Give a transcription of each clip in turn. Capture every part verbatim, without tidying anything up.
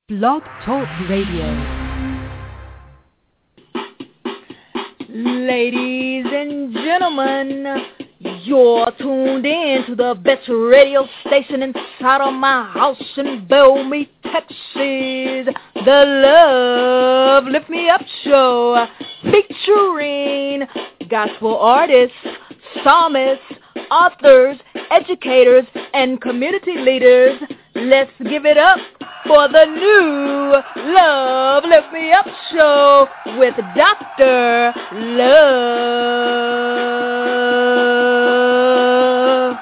Blog Talk Radio. Ladies and gentlemen, you're tuned in to the best radio station inside of my house in Bellmead, Texas. The Love Lift Me Up Show, featuring gospel artists, psalmists, authors, educators, and community leaders. Let's give it up for the new Love Lift Me Up Show with Doctor Love.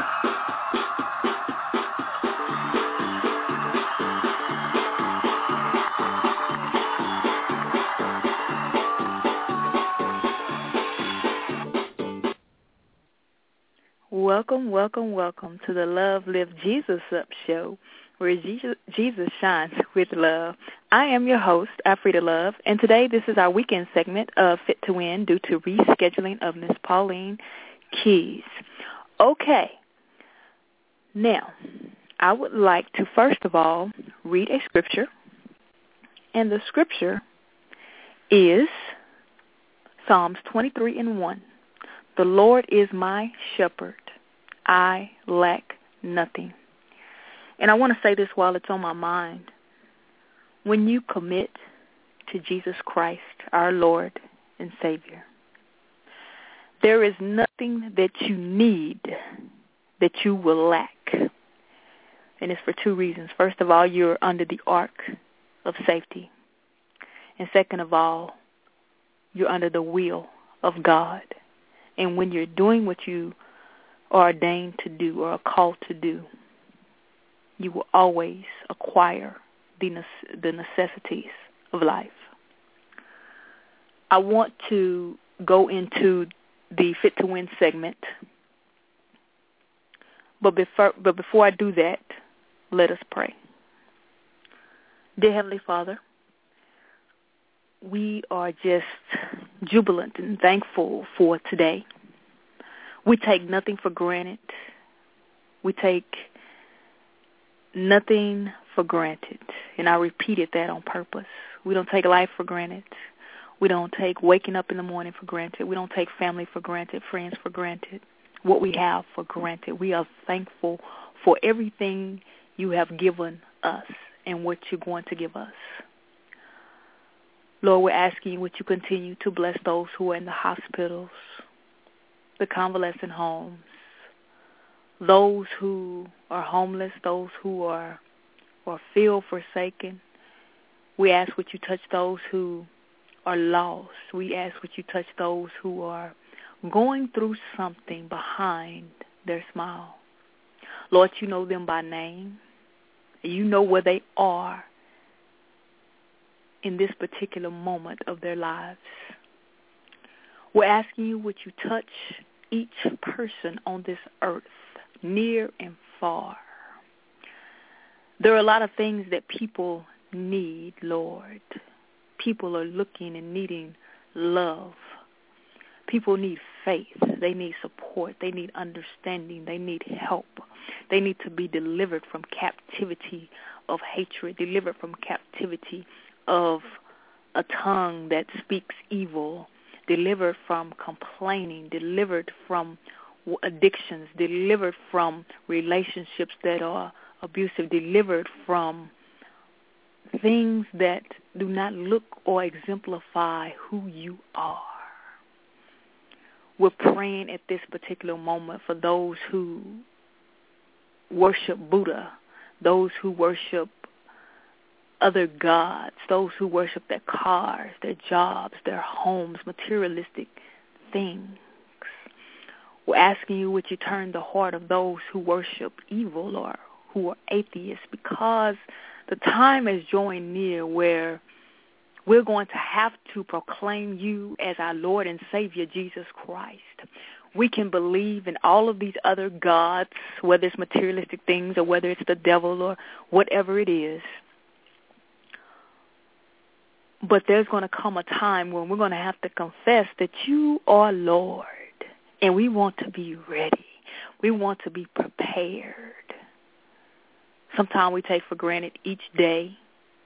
Welcome, welcome, welcome to the Love Lift Jesus Up Show, where Jesus, Jesus shines with love. I am your host, Alfreda Love, and today this is our weekend segment of Fit to Win due to rescheduling of Miss Pauline Keys. Okay, now I would like to first of all read a scripture, and the scripture is Psalms twenty-three and one. The Lord is my shepherd, I lack nothing. And I want to say this while it's on my mind. When you commit to Jesus Christ, our Lord and Savior, there is nothing that you need that you will lack. And it's for two reasons. First of all, you're under the ark of safety. And second of all, you're under the will of God. And when you're doing what you are ordained to do or are called to do, you will always acquire the the necessities of life. I want to go into the Fit to Win segment, but before, but before I do that, let us pray. Dear Heavenly Father, we are just jubilant and thankful for today. We take nothing for granted. We take nothing for granted. And I repeated that on purpose. We don't take life for granted. We don't take waking up in the morning for granted. We don't take family for granted, friends for granted, what we have for granted. We are thankful for everything you have given us and what you're going to give us. Lord, we're asking you would you continue to bless those who are in the hospitals, the convalescent homes, those who are homeless, those who are, are feel forsaken. We ask would you touch those who are lost. We ask would you touch those who are going through something behind their smile. Lord, you know them by name. You know where they are in this particular moment of their lives. We're asking you would you touch each person on this earth, near and far. There are a lot of things that people need, Lord. People are looking and needing love. People need faith. They need support. They need understanding. They need help. They need to be delivered from captivity of hatred, delivered from captivity of a tongue that speaks evil, delivered from complaining, delivered from addictions, delivered from relationships that are abusive, delivered from things that do not look or exemplify who you are. We're praying at this particular moment for those who worship Buddha, those who worship other gods, those who worship their cars, their jobs, their homes, materialistic things. We're asking you would you turn the heart of those who worship evil or who are atheists, because the time is drawing near where we're going to have to proclaim you as our Lord and Savior, Jesus Christ. We can believe in all of these other gods, whether it's materialistic things or whether it's the devil or whatever it is. But there's going to come a time when we're going to have to confess that you are Lord, and we want to be ready. We want to be prepared. Sometimes we take for granted each day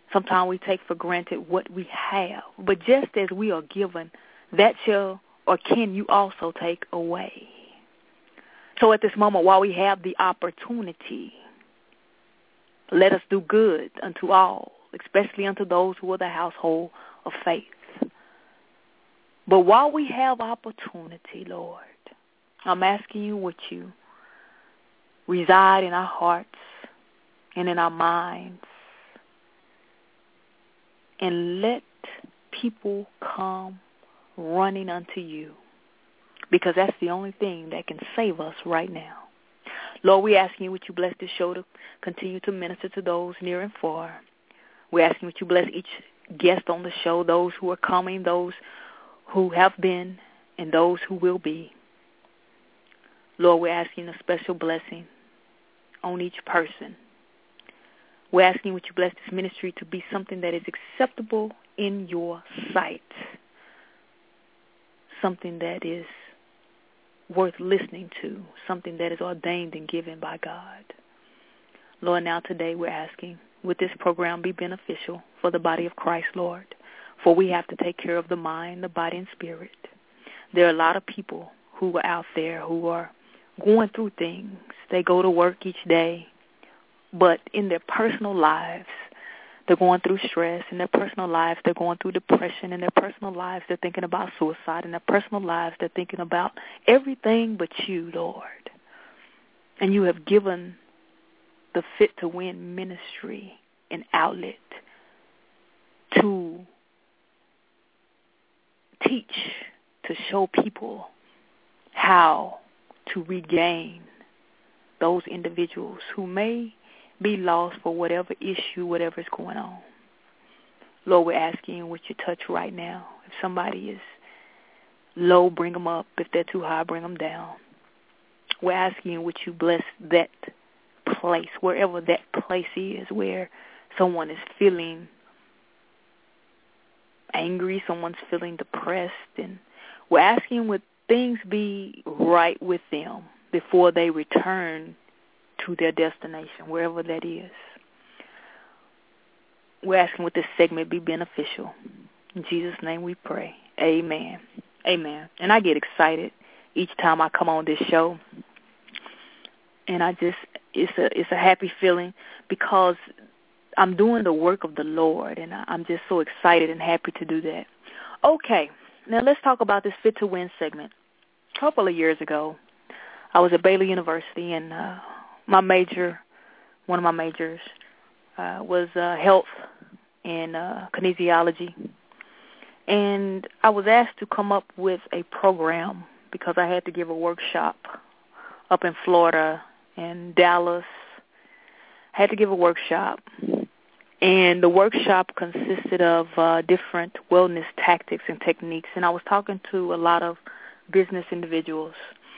Sometimes we take for granted what we have. But just as we are given, that shall or can you also take away. So at this moment, while we have the opportunity, let us do good unto all, especially unto those who are the household of faith. But while we have opportunity, Lord, I'm asking you, would you reside in our hearts and in our minds, and let people come running unto you, because that's the only thing that can save us right now. Lord, we're asking you, would you bless this show to continue to minister to those near and far. We're asking you, would you bless each guest on the show, those who are coming, those who have been, and those who will be. Lord, we're asking a special blessing on each person. We're asking, would you bless this ministry to be something that is acceptable in your sight, something that is worth listening to, something that is ordained and given by God. Lord, now today we're asking, would this program be beneficial for the body of Christ, Lord? For we have to take care of the mind, the body, and spirit. There are a lot of people who are out there who are going through things. They go to work each day, but in their personal lives, they're going through stress. In their personal lives, they're going through depression. In their personal lives, they're thinking about suicide. In their personal lives, they're thinking about everything but you, Lord. And you have given the Fit to Win ministry an outlet to teach, to show people how to regain those individuals who may be lost for whatever issue, whatever is going on. Lord, we're asking you, would you touch right now? If somebody is low, bring them up. If they're too high, bring them down. We're asking you, would you bless that place, wherever that place is, where someone is feeling angry, someone's feeling depressed, and we're asking, would things be right with them before they return to their destination, wherever that is. We're asking, would this segment be beneficial? In Jesus' name we pray. Amen. Amen. And I get excited each time I come on this show. And I just, it's a it's a happy feeling because I'm doing the work of the Lord, and I'm just so excited and happy to do that. Okay, now let's talk about this Fit to Win segment. A couple of years ago, I was at Baylor University, and uh, my major, one of my majors, uh, was uh, health and uh, kinesiology. And I was asked to come up with a program because I had to give a workshop up in Florida and Dallas. I had to give a workshop. And the workshop consisted of uh, different wellness tactics and techniques. And I was talking to a lot of business individuals.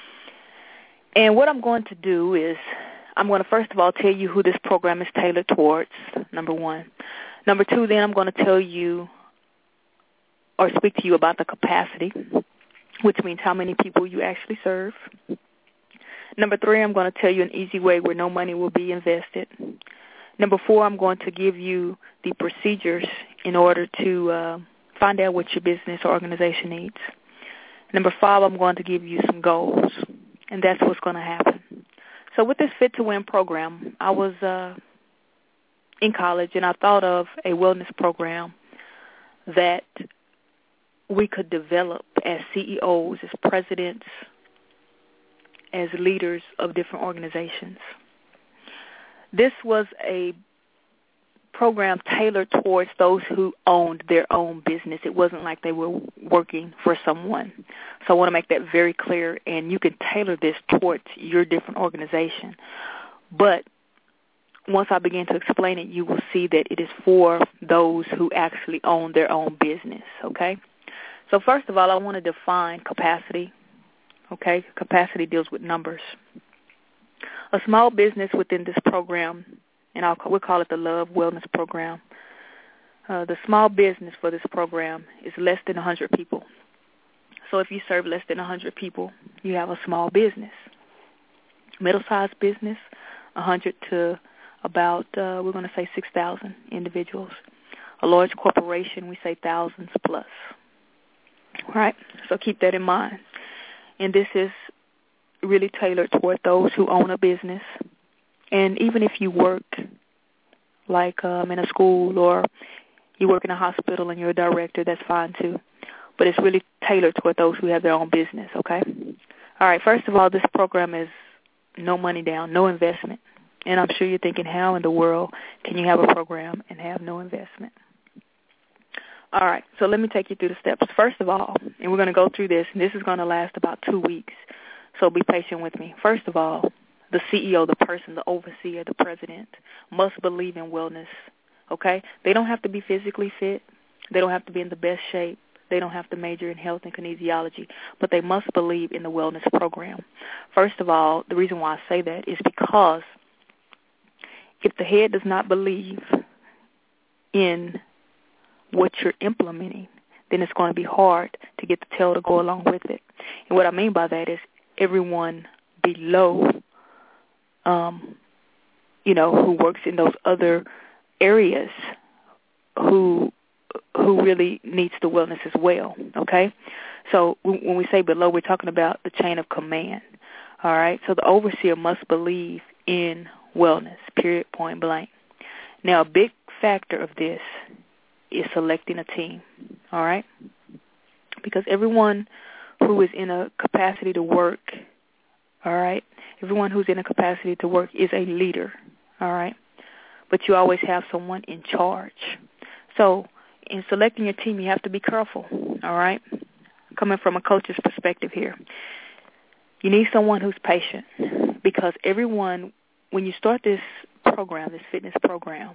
And what I'm going to do is I'm going to, first of all, tell you who this program is tailored towards, number one. Number two, then I'm going to tell you or speak to you about the capacity, which means how many people you actually serve. Number three, I'm going to tell you an easy way where no money will be invested. Number four, I'm going to give you the procedures in order to uh, find out what your business or organization needs. Number five, I'm going to give you some goals, and that's what's going to happen. So with this Fit to Win program, I was uh, in college, and I thought of a wellness program that we could develop as C E Os, as presidents, as leaders of different organizations. This was a program tailored towards those who owned their own business. It wasn't like they were working for someone. So I want to make that very clear, and you can tailor this towards your different organization. But once I begin to explain it, you will see that it is for those who actually own their own business, okay? So first of all, I want to define capacity, okay? Capacity deals with numbers. A small business within this program, and I'll, we'll call it the Love Wellness Program, uh, the small business for this program is less than one hundred people. So if you serve less than one hundred people, you have a small business. Middle-sized business, one hundred to about, uh, we're going to say six thousand individuals. A large corporation, we say thousands plus. All right? So keep that in mind. And this is really tailored toward those who own a business. And even if you work like um, in a school or you work in a hospital and you're a director, that's fine too. But it's really tailored toward those who have their own business, okay? All right, first of all, this program is no money down, no investment. And I'm sure you're thinking, how in the world can you have a program and have no investment? All right, so let me take you through the steps. First of all, and we're going to go through this, and this is going to last about two weeks, so be patient with me. First of all, the C E O, the person, the overseer, the president, must believe in wellness, okay? They don't have to be physically fit. They don't have to be in the best shape. They don't have to major in health and kinesiology, but they must believe in the wellness program. First of all, the reason why I say that is because if the head does not believe in what you're implementing, then it's going to be hard to get the tail to go along with it. And what I mean by that is everyone below, um, you know, who works in those other areas who who really needs the wellness as well, okay? So when we say below, we're talking about the chain of command, all right? So the overseer must believe in wellness, period, point blank. Now, a big factor of this is selecting a team, all right? Because everyone who is in a capacity to work, all right, everyone who's in a capacity to work is a leader, all right? But you always have someone in charge. So in selecting your team, you have to be careful, all right? Coming from a coach's perspective here. You need someone who's patient because everyone, when you start this program, this fitness program,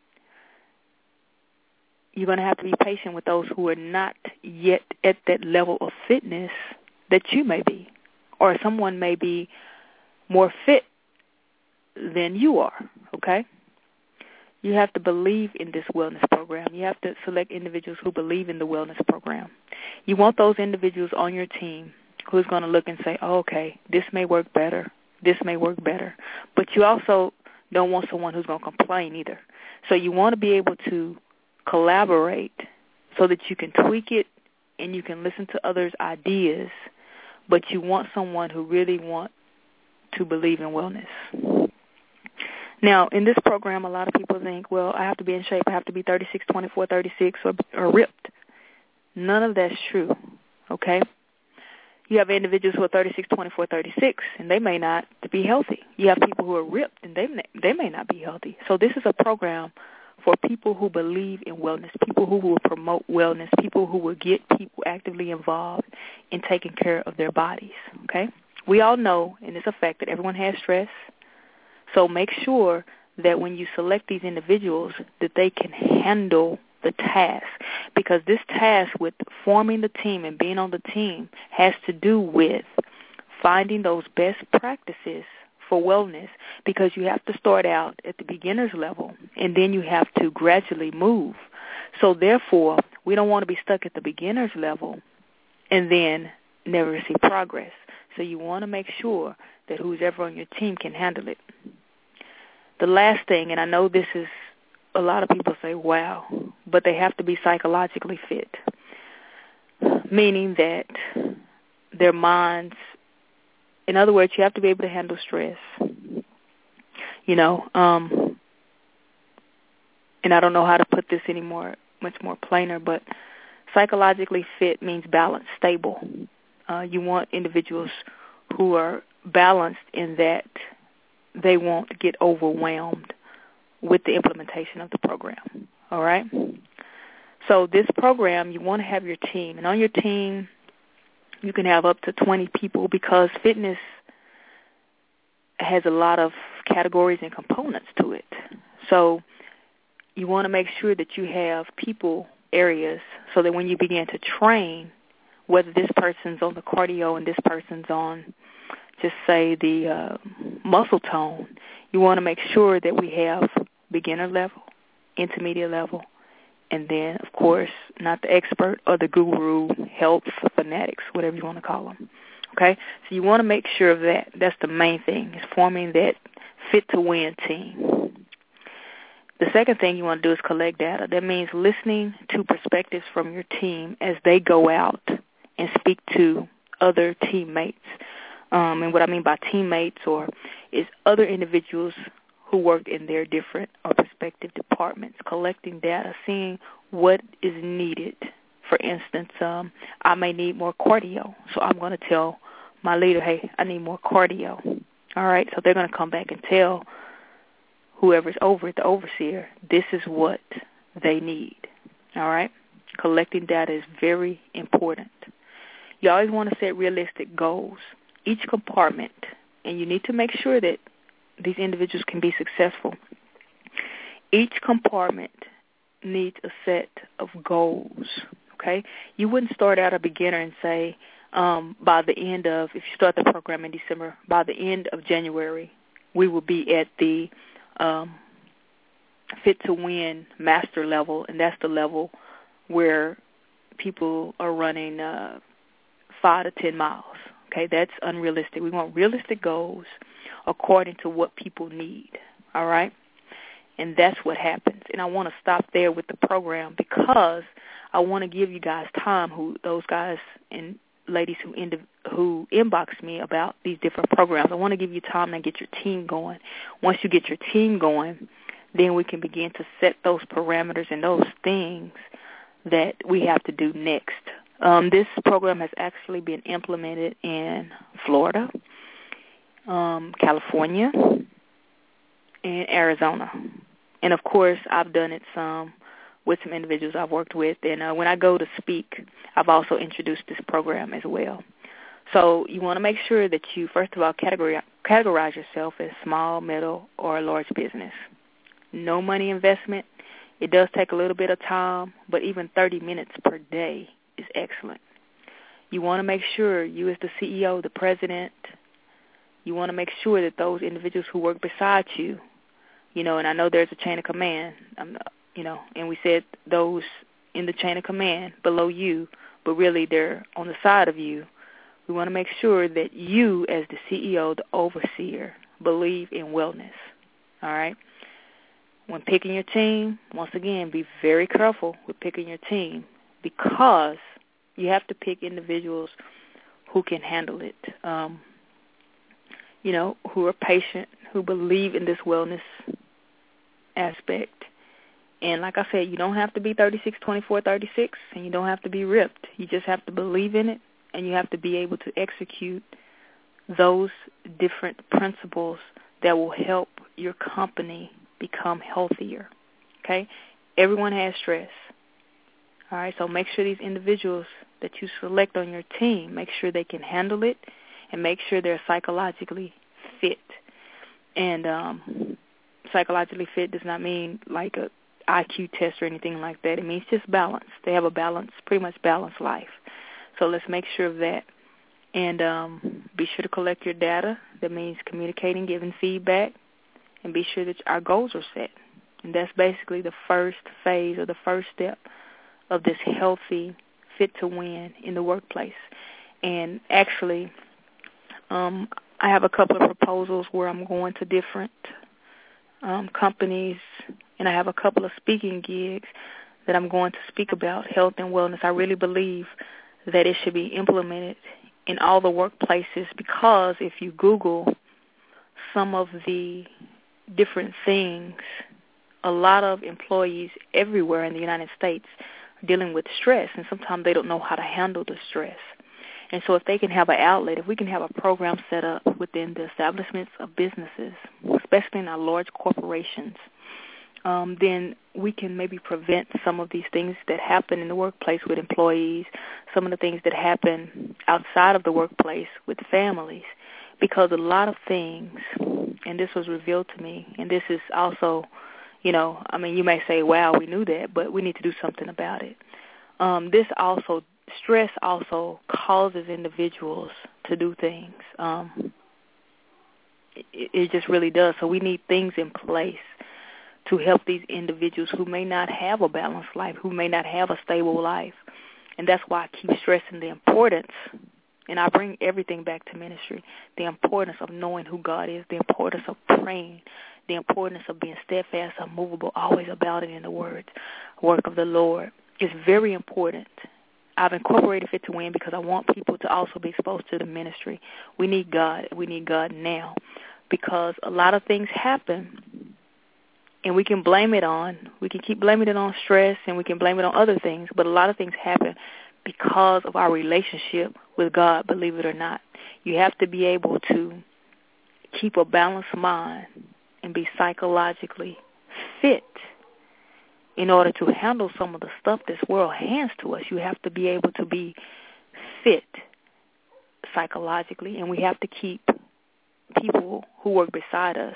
you're going to have to be patient with those who are not yet at that level of fitness that you may be, or someone may be more fit than you are, okay? You have to believe in this wellness program. You have to select individuals who believe in the wellness program. You want those individuals on your team who's going to look and say, oh, okay, this may work better, this may work better. But you also don't want someone who's going to complain either. So you want to be able to collaborate so that you can tweak it and you can listen to others' ideas, but you want someone who really wants to believe in wellness. Now, in this program, a lot of people think, well, I have to be in shape. I have to be thirty-six, twenty-four, thirty-six, or, or ripped. None of that's true, okay? You have individuals who are thirty-six, twenty-four, thirty-six, and they may not be healthy. You have people who are ripped, and they may, they may not be healthy. So this is a program for people who believe in wellness, people who will promote wellness, people who will get people actively involved in taking care of their bodies, okay? We all know, and it's a fact, that everyone has stress. So make sure that when you select these individuals that they can handle the task, because this task with forming the team and being on the team has to do with finding those best practices for wellness, because you have to start out at the beginner's level and then you have to gradually move. So therefore, we don't want to be stuck at the beginner's level and then never see progress. So you want to make sure that who's ever on your team can handle it. The last thing, and I know this is, a lot of people say, wow, but they have to be psychologically fit, meaning that their minds, in other words, you have to be able to handle stress, you know, um, and I don't know how to put this any more, much more plainer, but psychologically fit means balanced, stable. Uh, you want individuals who are balanced in that they won't get overwhelmed with the implementation of the program, all right? So this program, you want to have your team. And on your team, you can have up to twenty people because fitness has a lot of categories and components to it. So you want to make sure that you have people areas so that when you begin to train, whether this person's on the cardio and this person's on, just say, the uh, muscle tone, you want to make sure that we have beginner level, intermediate level, and then, of course, not the expert or the guru, health fanatics, whatever you want to call them. Okay? So you want to make sure of that. That's the main thing, is forming that fit-to-win team. The second thing you want to do is collect data. That means listening to perspectives from your team as they go out and speak to other teammates. Um, and what I mean by teammates or is other individuals who worked in their different or respective departments, collecting data, seeing what is needed. For instance, um, I may need more cardio, so I'm going to tell my leader, hey, I need more cardio. All right, so they're going to come back and tell whoever's over it, the overseer, this is what they need. All right, collecting data is very important. You always want to set realistic goals. Each compartment, and you need to make sure that these individuals can be successful. Each compartment needs a set of goals, okay? You wouldn't start out a beginner and say, um, by the end of, if you start the program in December, by the end of January, we will be at the um, Fit to Win master level, and that's the level where people are running uh, five to ten miles. Okay, that's unrealistic. We want realistic goals according to what people need, all right? And that's what happens. And I want to stop there with the program because I want to give you guys time, who those guys and ladies who in, who inbox me about these different programs. I want to give you time to get your team going. Once you get your team going, then we can begin to set those parameters and those things that we have to do next. Um, this program has actually been implemented in Florida, um, California, and Arizona. And, of course, I've done it some with some individuals I've worked with. And uh, when I go to speak, I've also introduced this program as well. So you want to make sure that you, first of all, categorize, categorize yourself as small, middle, or large business. No money investment. It does take a little bit of time, but even thirty minutes per day is excellent. You want to make sure you as the C E O, the president, you want to make sure that those individuals who work beside you, you know, and I know there's a chain of command, um, you know, and we said those in the chain of command below you, but really they're on the side of you. We want to make sure that you as the C E O, the overseer, believe in wellness, all right? When picking your team, once again, be very careful with picking your team, because you have to pick individuals who can handle it, um, you know, who are patient, who believe in this wellness aspect. And like I said, you don't have to be thirty-six, twenty-four, thirty-six, and you don't have to be ripped. You just have to believe in it, and you have to be able to execute those different principles that will help your company become healthier, okay? Everyone has stress. All right, so make sure these individuals that you select on your team, make sure they can handle it and make sure they're psychologically fit. And um, psychologically fit does not mean like a I Q test or anything like that. It means just balance. They have a balanced, pretty much balanced life. So let's make sure of that. And um, be sure to collect your data. That means communicating, giving feedback, and be sure that our goals are set. And that's basically the first phase or the first step of this healthy fit to win in the workplace. And actually, um, I have a couple of proposals where I'm going to different um, companies, and I have a couple of speaking gigs that I'm going to speak about health and wellness. I really believe that it should be implemented in all the workplaces, because if you Google some of the different things, a lot of employees everywhere in the United States are dealing with stress, and sometimes they don't know how to handle the stress. And so if they can have an outlet, if we can have a program set up within the establishments of businesses, especially in our large corporations, um, then we can maybe prevent some of these things that happen in the workplace with employees, some of the things that happen outside of the workplace with families. Because a lot of things, and this was revealed to me, and this is also, you know, I mean, you may say, wow, we knew that, but we need to do something about it. Um, this also, stress also causes individuals to do things. Um, it, it just really does. So we need things in place to help these individuals who may not have a balanced life, who may not have a stable life. And that's why I keep stressing the importance And I bring everything back to ministry. The importance of knowing who God is, the importance of praying, the importance of being steadfast, unmovable, always about it in the word, work of the Lord is very important. I've incorporated Fit to Win because I want people to also be exposed to the ministry. We need God. We need God now because a lot of things happen, and we can blame it on, we can keep blaming it on stress, and we can blame it on other things, but a lot of things happen because of our relationship with God, believe it or not. You have to be able to keep a balanced mind and be psychologically fit in order to handle some of the stuff this world hands to us. You have to be able to be fit psychologically, and we have to keep people who work beside us,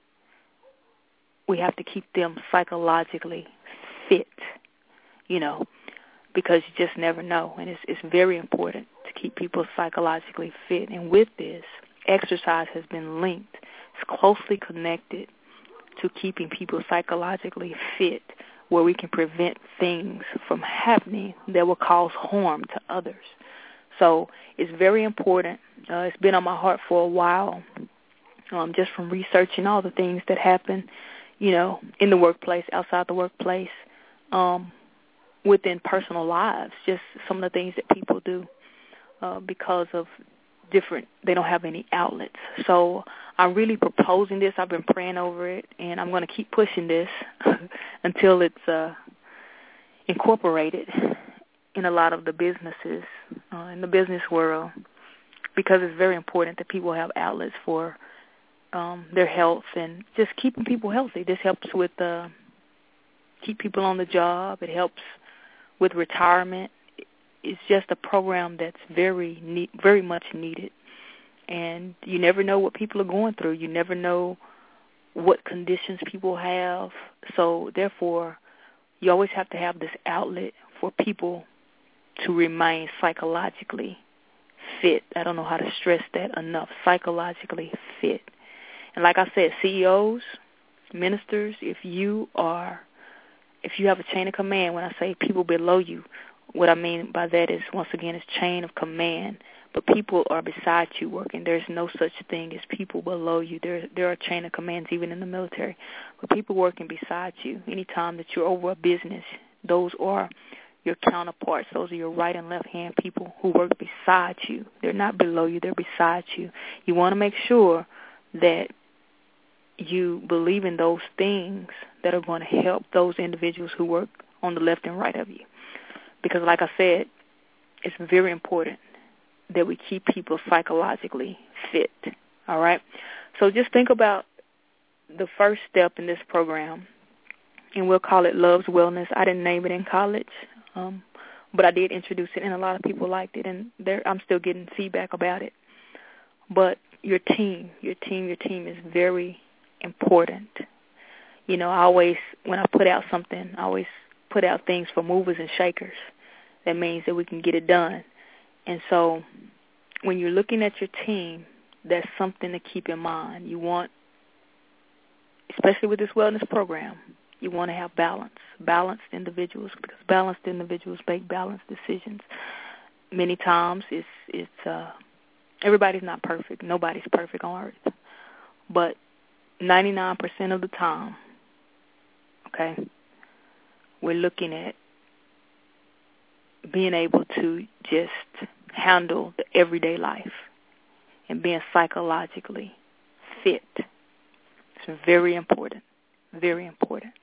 we have to keep them psychologically fit, you know, because you just never know. And it's, it's very important to keep people psychologically fit. And with this, exercise has been linked. It's closely connected to keeping people psychologically fit, where we can prevent things from happening that will cause harm to others. So it's very important. Uh, it's been on my heart for a while, um, just from researching all the things that happen, you know, in the workplace, outside the workplace, um, within personal lives, just some of the things that people do uh, because of different, they don't have any outlets. So I'm really proposing this. I've been praying over it, and I'm going to keep pushing this until it's uh, incorporated in a lot of the businesses, uh, in the business world, because it's very important that people have outlets for um, their health and just keeping people healthy. This helps with uh, keep people on the job. It helps with retirement. It's just a program that's very need, very much needed. And you never know what people are going through. You never know what conditions people have. So, therefore, you always have to have this outlet for people to remain psychologically fit. I don't know how to stress that enough, psychologically fit. And like I said, C E Os, ministers, if you are, if you have a chain of command, when I say people below you, what I mean by that is, once again, it's chain of command. But people are beside you working. There's no such thing as people below you. There, there are chain of commands even in the military. But people working beside you, anytime that you're over a business, those are your counterparts. Those are your right and left hand people who work beside you. They're not below you. They're beside you. You want to make sure that you believe in those things that are going to help those individuals who work on the left and right of you. Because like I said, it's very important that we keep people psychologically fit, all right? So just think about the first step in this program, and we'll call it Love's Wellness. I didn't name it in college, um, but I did introduce it, and a lot of people liked it, and I'm still getting feedback about it. But your team, your team, your team is very important. You know, I always, when I put out something, I always put out things for movers and shakers. That means that we can get it done. And so when you're looking at your team, that's something to keep in mind. You want, especially with this wellness program, you want to have balance, balanced individuals, because balanced individuals make balanced decisions. Many times it's, it's uh, everybody's not perfect. Nobody's perfect on earth. But ninety-nine percent of the time, okay, we're looking at being able to just handle the everyday life and being psychologically fit. It's very important, very important.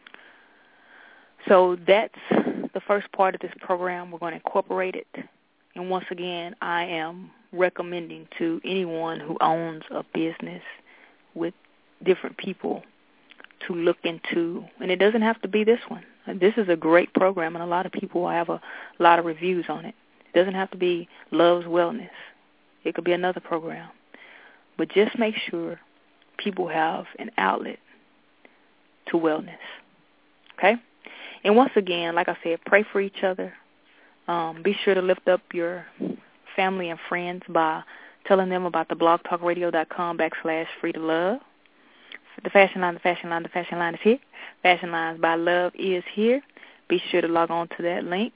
So that's the first part of this program. We're going to incorporate it. And once again, I am recommending to anyone who owns a business with different people to look into, and it doesn't have to be this one. This is a great program, and a lot of people have a lot of reviews on it. It doesn't have to be Love's Wellness. It could be another program. But just make sure people have an outlet to wellness, okay? And once again, like I said, pray for each other. Um, be sure to lift up your family and friends by telling them about the blogtalkradio.com backslash free to love. The fashion line, the fashion line, the fashion line is here. Fashion Lines by Love is here. Be sure to log on to that link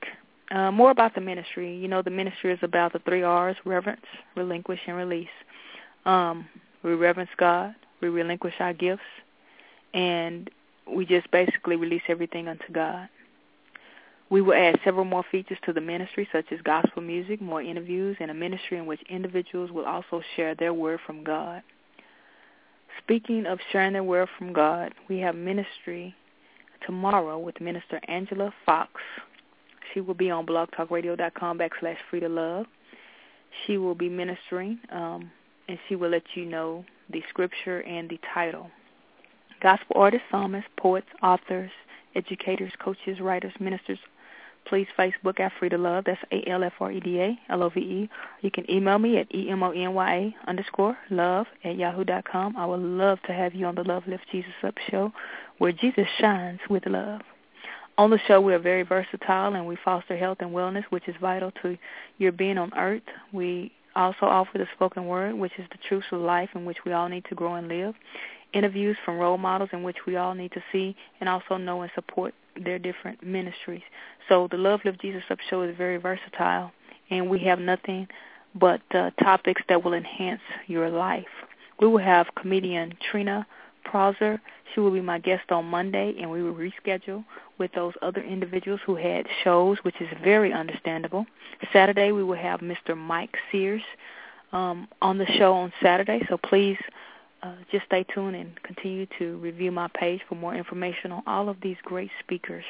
uh, more about the ministry. You know, the ministry is about the three R's: reverence, relinquish, and release. Um, we reverence God, we relinquish our gifts, and we just basically release everything unto God. We will add several more features to the ministry, such as gospel music, more interviews, and a ministry in which individuals will also share their word from God. Speaking of sharing their word from God, we have ministry tomorrow with Minister Angela Fox. She will be on blogtalkradio.com backslash free to love. She will be ministering, um, and she will let you know the scripture and the title. Gospel artists, psalmists, poets, authors, educators, coaches, writers, ministers, please Facebook at Free to Love. That's A L F R E D A L O V E. You can email me at E M O N Y A underscore love at yahoo dot com. I would love to have you on the Love Lift Jesus Up show, where Jesus shines with love. On the show, we are very versatile, and we foster health and wellness, which is vital to your being on earth. We also offer the spoken word, which is the truth of life in which we all need to grow and live. Interviews from role models in which we all need to see and also know and support their different ministries. So the Love Lift Jesus Up show is very versatile, and we have nothing but uh, topics that will enhance your life. We will have comedian Trina Prosser. She will be my guest on Monday, and we will reschedule with those other individuals who had shows, which is very understandable. Saturday, we will have Mister Mike Sears um, on the show on Saturday, so please uh, just stay tuned and continue to review my page for more information on all of these great speakers.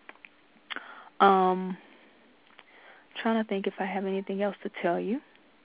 Um, trying to think if I have anything else to tell you.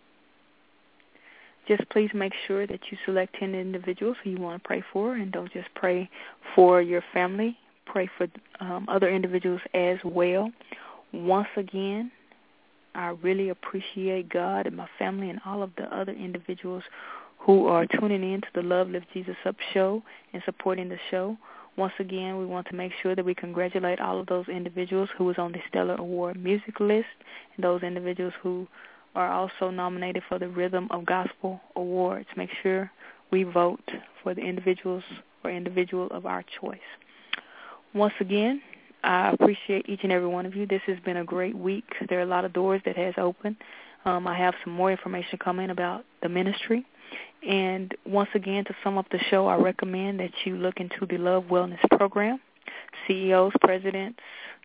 Just please make sure that you select ten individuals who you want to pray for, and don't just pray for your family. Pray for um, other individuals as well. Once again, I really appreciate God and my family and all of the other individuals who are tuning in to the Love Lift Jesus Up show and supporting the show. Once again, we want to make sure that we congratulate all of those individuals who was on the Stellar Award music list, and those individuals who are also nominated for the Rhythm of Gospel Awards. Make sure we vote for the individuals or individual of our choice. Once again, I appreciate each and every one of you. This has been a great week. There are a lot of doors that has opened. Um, I have some more information coming about the ministry. And once again, to sum up the show, I recommend that you look into the Love Wellness Program. C E Os, presidents,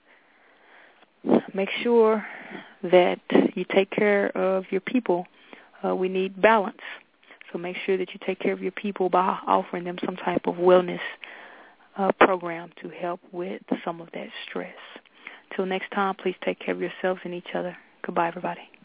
make sure that you take care of your people. Uh, we need balance. So make sure that you take care of your people by offering them some type of wellness uh, program to help with some of that stress. Till next time, please take care of yourselves and each other. Goodbye, everybody.